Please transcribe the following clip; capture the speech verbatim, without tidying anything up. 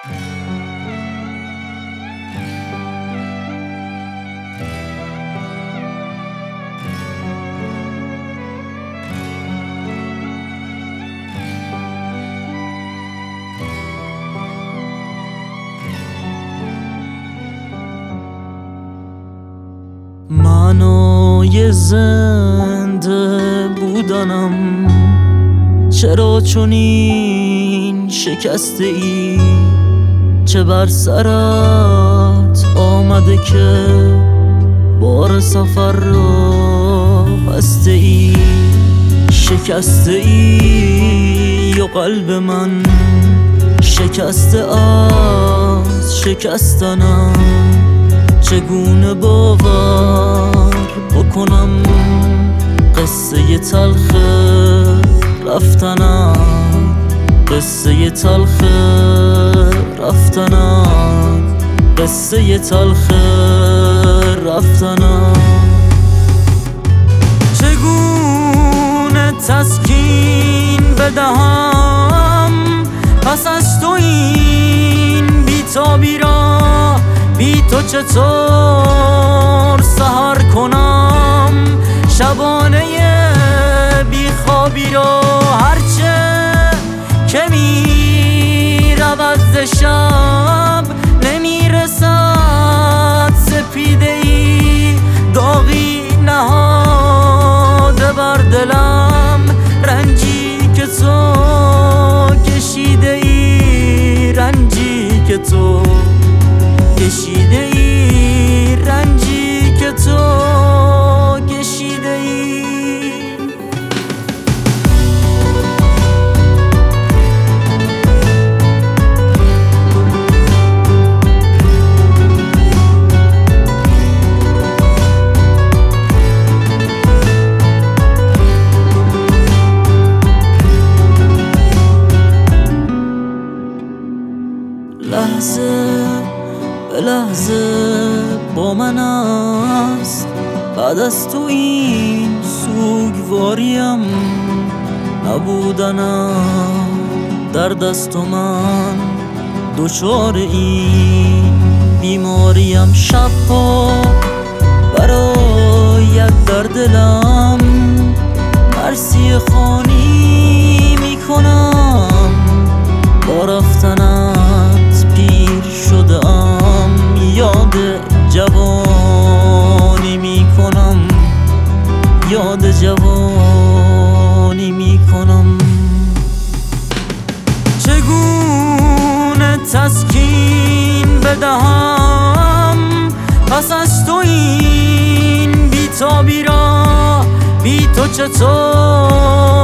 معنای زنده بودنم چرا چنین شکسته ای؟ چه بر سرت آمده که بار سفر را بسته ای؟ شکسته ای و قلب من شکسته از شکستنم. چگونه باور بکنم قصه تلخ رفتنم، قصه تلخ رفتنم، قصه تلخ رفتنم. چگونه تسکین بدهم پس از تو این بی‌تابی را؟ بی تو چطور سحر کنم شبانه بی خوابی را؟ هرچه که می رود ز شب نمی رسد سپیده ای داغی نهاده بر دلم. رنجی که تو کشیده ای، رنجی که تو کشیده ای، رنجی که تو کشیده ای. لحظه به لحظه با من است بعد از تو این سوگواریم نبودنم در دست و من دچار این بیماریم. شبها برایت در دلم مرسی خوانی میکنم، با رفتنت پیر شدم یاد جوانی میکنم، یاد جوانی میکنم. چگونه تسکین بدهم پس از تو این بی‌تابی را؟ بی تو چطور